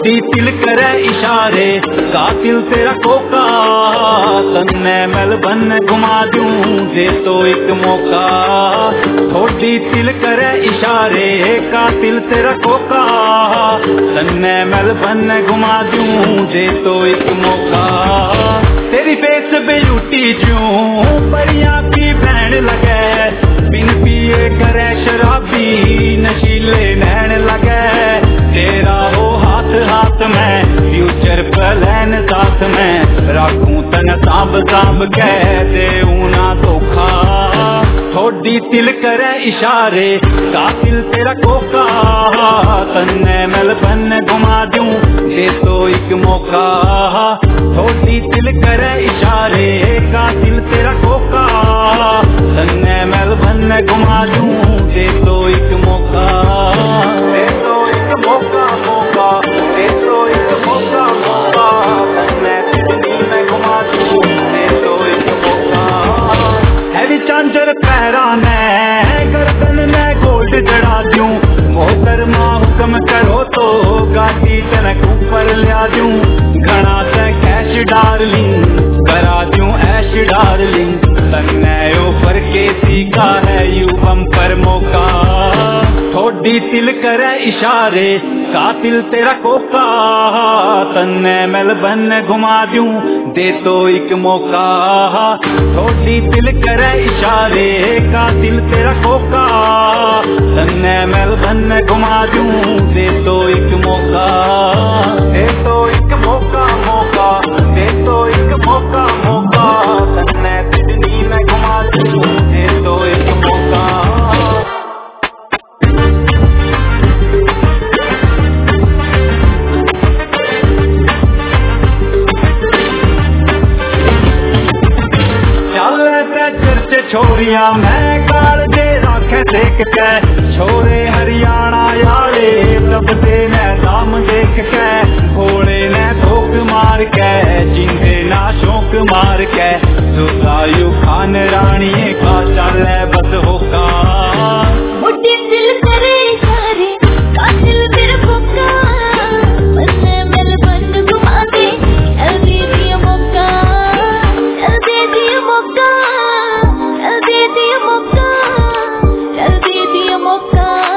थोड़ी दिल करे इशारे कातिल तेरा कोका, तन्ने मेलबर्न घुमा दूं दे तो एक मौका। थोड़ी दिल करे इशारे कातिल तेरा कोका, तन्ने मेलबर्न घुमा दूं दे तो एक मौका। तेरी फेस ब्यूटी ज्यों परियां की बहन लगे, बिन पिए करे शराबी नशीले नैन लगे। तेरा हो हाथ हाथ में फ्यूचर प्लान साथ में, रखूं तन सांभ सांभ के देऊं ना धोखा। थोड़ी दिल करे इशारे कातिल तेरा कोका, तन्ने मेलबर्न घुमा दूं दे तो एक मौका। थोड़ी दिल करे इशारे कातिल तेरा कोका, तन्ने मेलबर्न घुमा दूं दे तो एक मौका। दे तो एक मौका मौका, दे तो एक मौका मौका, तन्ने सिडनी में घुमा दूं दे तो एक मौका। हैवी चांजर पैरा में गर्दन में गोल्ड जड़ा दूं, मोहतरमा हुक्म करो तो गाड़ी तनक ऊपर लिया दूं। घना से कैश डार्लिंग करा दूं ऐश डार्लिंग, तन्ने ऊपर के सीखा है यू बम्पर मौका। थोड़ी दिल करे इशारे कातिल तेरा कोका, तन्ने मेलबर्न घुमा दूं दे तो एक मौका। थोड़ी दिल करे इशारे कातिल तेरा कोका, तन्ने मेलबर्न घुमा दूं दे तो एक मौका। दे तो एक मौका मौका, दे तो एक मौका मौका, तन्ने सिडनी में घुमा दूं दे तो एक मौका। छोरिया मैं काल दे राखे देख के, छोरे हरियाणा यारे लबदे ने दाम देख के। घोड़े ने धोख मार के जिंदे ना शौक मार के, सुधायु खान रानी का चले बस होका। मुझे दिल करे इशारे कातिल तेरा कोका, तन्ने मेलबर्न घुमा दे चल दे दिया मौका। चल दे दिया मौका, चल दे दिया मौका, चल दे दिया मौका।